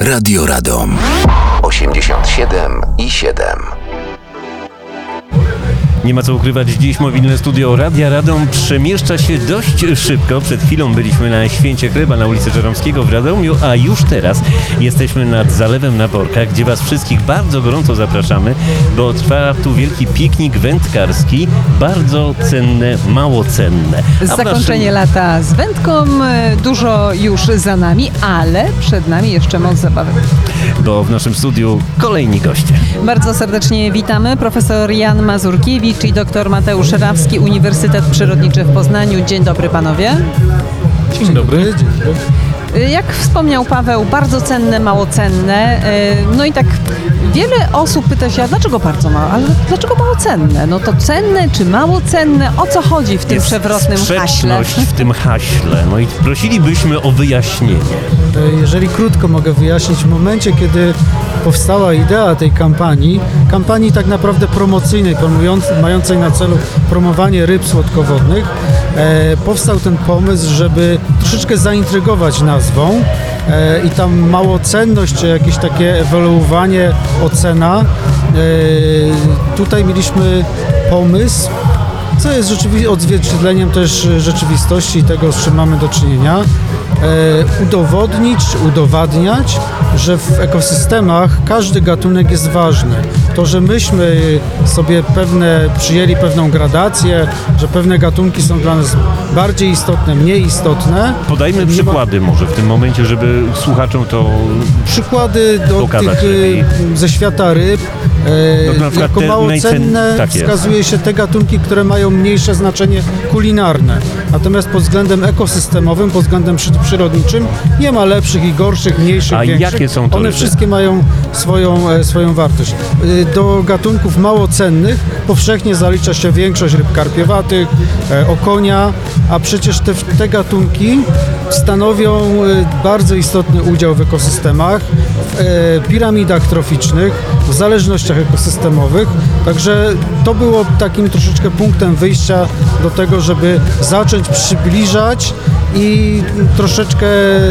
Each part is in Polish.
Radio Radom 87,7. Nie ma co ukrywać, dziś mobilne studio Radia Radom przemieszcza się dość szybko. Przed chwilą byliśmy na Święcie Chleba na ulicy Żeromskiego w Radomiu, a już teraz jesteśmy nad Zalewem na Borkach, gdzie Was wszystkich bardzo gorąco zapraszamy, bo trwa tu wielki piknik wędkarski, bardzo cenne, mało cenne. Zakończenie lata z wędką, dużo już za nami, ale przed nami jeszcze moc zabawy. Bo w naszym studiu kolejni goście. Bardzo serdecznie witamy profesor Jan Mazurkiewicz i dr Mateusz Rawski, Uniwersytet Przyrodniczy w Poznaniu. Dzień dobry panowie. Dzień dobry. Jak wspomniał Paweł, bardzo cenne, mało cenne. No i tak wiele osób pyta się, a dlaczego bardzo mało? Ale dlaczego mało cenne? No to cenne czy mało cenne? O co chodzi w tym przewrotnym haśle? Sprzeczność w tym haśle. No i prosilibyśmy o wyjaśnienie. Jeżeli krótko mogę wyjaśnić, w momencie, kiedy powstała idea tej kampanii tak naprawdę promocyjnej, mającej na celu promowanie ryb słodkowodnych, powstał ten pomysł, żeby troszeczkę zaintrygować nazwą i tam małocenność, czy jakieś takie ewoluowanie, ocena. Tutaj mieliśmy pomysł, co jest rzeczywiście odzwierciedleniem też rzeczywistości i tego, z czym mamy do czynienia, udowodnić, czy udowadniać, że w ekosystemach każdy gatunek jest ważny. To, że myśmy sobie przyjęli pewną gradację, że pewne gatunki są dla nas bardziej istotne, mniej istotne. Podajmy przykłady może w tym momencie, żeby słuchaczom to przykłady do tych ze świata ryb. No, jako mało cenne wskazuje się te gatunki, które mają mniejsze znaczenie kulinarne. Natomiast pod względem ekosystemowym, pod względem przyrodniczym nie ma lepszych i gorszych, mniejszych, większych. Jakie są to One ryby? wszystkie mają swoją wartość. Do gatunków mało cennych powszechnie zalicza się większość ryb karpiowatych, okonia, a przecież te gatunki stanowią bardzo istotny udział w ekosystemach, w piramidach troficznych, w zależnościach ekosystemowych. Także to było takim troszeczkę punktem wyjścia do tego, żeby zacząć przybliżać i troszeczkę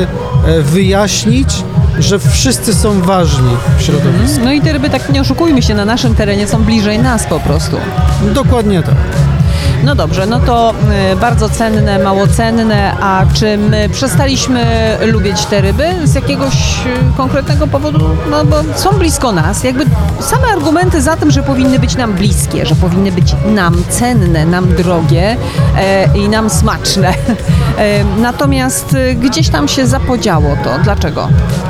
wyjaśnić, że wszyscy są ważni w środowisku. No i te ryby, tak nie oszukujmy się, na naszym terenie są bliżej nas po prostu. Dokładnie tak. No dobrze, no to bardzo cenne, mało cenne, a czy my przestaliśmy lubić te ryby z jakiegoś konkretnego powodu? No bo są blisko nas, jakby same argumenty za tym, że powinny być nam bliskie, że powinny być nam cenne, nam drogie i nam smaczne. Natomiast gdzieś tam się zapodziało to. Dlaczego?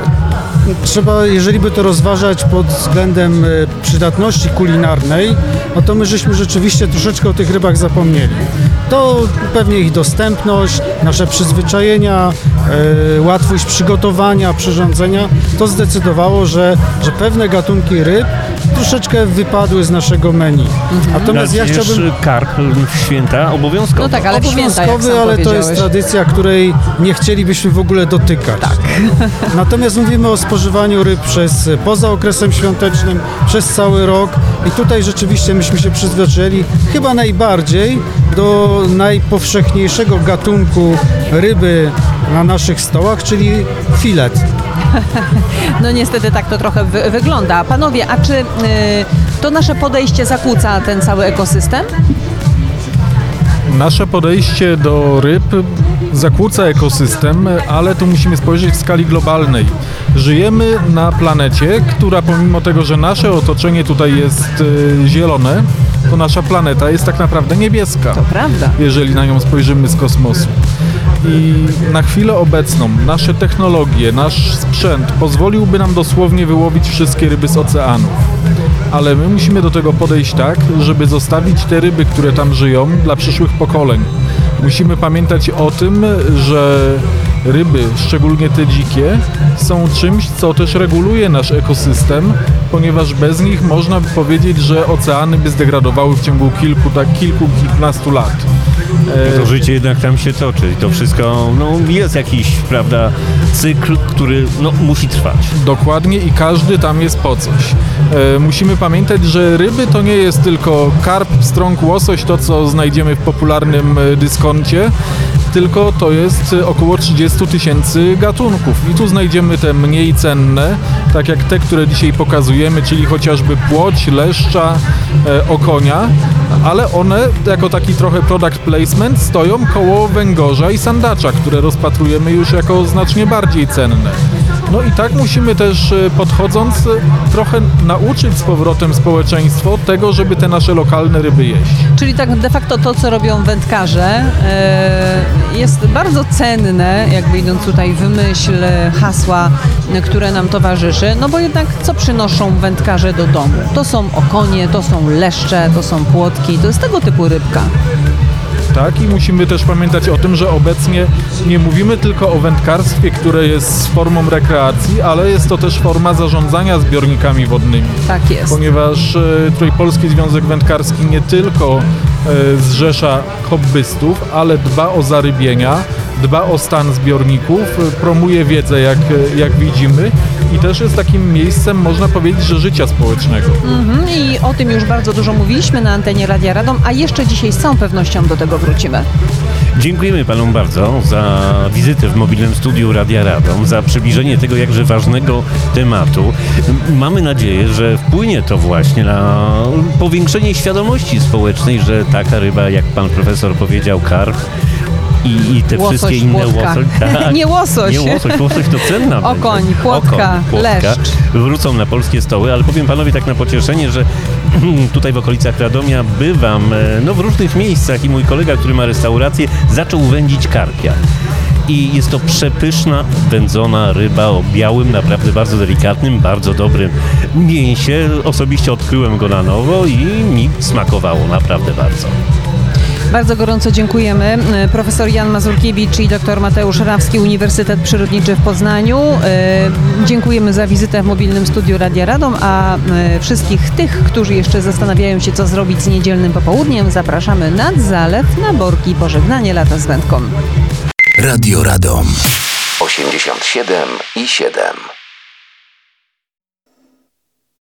Trzeba, jeżeli by to rozważać pod względem przydatności kulinarnej, no to my żeśmy rzeczywiście troszeczkę o tych rybach zapomnieli. To pewnie ich dostępność, nasze przyzwyczajenia, łatwość przygotowania, przyrządzenia, to zdecydowało, że pewne gatunki ryb troszeczkę wypadły z naszego menu. Natomiast ja chciałbym... karp w święta obowiązkowy. No tak, ale obowiązkowy, ale to jest tradycja, której nie chcielibyśmy w ogóle dotykać. Tak. Natomiast mówimy o spożywaniu ryb poza okresem świątecznym, przez cały rok i tutaj rzeczywiście myśmy się przyzwyczaili chyba najbardziej do najpowszechniejszego gatunku ryby na naszych stołach, czyli filet. No niestety tak to trochę wygląda. Panowie, a czy to nasze podejście zakłóca ten cały ekosystem? Nasze podejście do ryb zakłóca ekosystem, ale tu musimy spojrzeć w skali globalnej. Żyjemy na planecie, która pomimo tego, że nasze otoczenie tutaj jest zielone, to nasza planeta jest tak naprawdę niebieska. To prawda. Jeżeli na nią spojrzymy z kosmosu. I na chwilę obecną nasze technologie, nasz sprzęt pozwoliłby nam dosłownie wyłowić wszystkie ryby z oceanów. Ale my musimy do tego podejść tak, żeby zostawić te ryby, które tam żyją, dla przyszłych pokoleń. Musimy pamiętać o tym, że ryby, szczególnie te dzikie, są czymś, co też reguluje nasz ekosystem, ponieważ bez nich można by powiedzieć, że oceany by zdegradowały w ciągu kilkunastu lat. To życie jednak tam się toczy i to wszystko, jest jakiś, prawda, cykl, który musi trwać. Dokładnie i każdy tam jest po coś. Musimy pamiętać, że ryby to nie jest tylko karp, pstrąg, łosoś, to co znajdziemy w popularnym dyskoncie, tylko to jest około 30 000 gatunków. I tu znajdziemy te mniej cenne, tak jak te, które dzisiaj pokazujemy, czyli chociażby płoć, leszcza, okonia, ale one jako taki trochę product placement stoją koło węgorza i sandacza, które rozpatrujemy już jako znacznie bardziej cenne. No i tak musimy też, podchodząc, trochę nauczyć z powrotem społeczeństwo tego, żeby te nasze lokalne ryby jeść. Czyli tak de facto to, co robią wędkarze, jest bardzo cenne, jakby idąc tutaj w myśl hasła, które nam towarzyszy, no bo jednak co przynoszą wędkarze do domu? To są okonie, to są leszcze, to są płotki, to jest tego typu rybka. Tak, i musimy też pamiętać o tym, że obecnie nie mówimy tylko o wędkarstwie, które jest formą rekreacji, ale jest to też forma zarządzania zbiornikami wodnymi. Tak jest. Ponieważ tutaj Polski Związek Wędkarski nie tylko zrzesza hobbystów, ale dba o zarybienia, dba o stan zbiorników, promuje wiedzę, jak widzimy, i też jest takim miejscem, można powiedzieć, że życia społecznego. I o tym już bardzo dużo mówiliśmy na antenie Radia Radom, a jeszcze dzisiaj z całą pewnością do tego wrócimy. Dziękujemy panom bardzo za wizytę w mobilnym studiu Radia Radom, za przybliżenie tego jakże ważnego tematu. Mamy nadzieję, że wpłynie to właśnie na powiększenie świadomości społecznej, że taka ryba, jak pan profesor powiedział, karp, i te Łosoś, wszystkie inne płotka. Nie łosoś. Nie łosoś, łosoś to cenna Okoń, będzie. płotka, leszcz. Wrócą na polskie stoły, ale powiem panowie tak na pocieszenie, że tutaj w okolicach Radomia bywam w różnych miejscach i mój kolega, który ma restaurację, zaczął wędzić karpia. I jest to przepyszna, wędzona ryba o białym, naprawdę bardzo delikatnym, bardzo dobrym mięsie. Osobiście odkryłem go na nowo i mi smakowało naprawdę bardzo. Bardzo gorąco dziękujemy. Profesor Jan Mazurkiewicz i dr Mateusz Rawski, Uniwersytet Przyrodniczy w Poznaniu. Dziękujemy za wizytę w mobilnym studiu Radia Radom, a wszystkich tych, którzy jeszcze zastanawiają się, co zrobić z niedzielnym popołudniem, zapraszamy nad zalew na Borki. Pożegnanie lata z wędką. Radio Radom 87,7.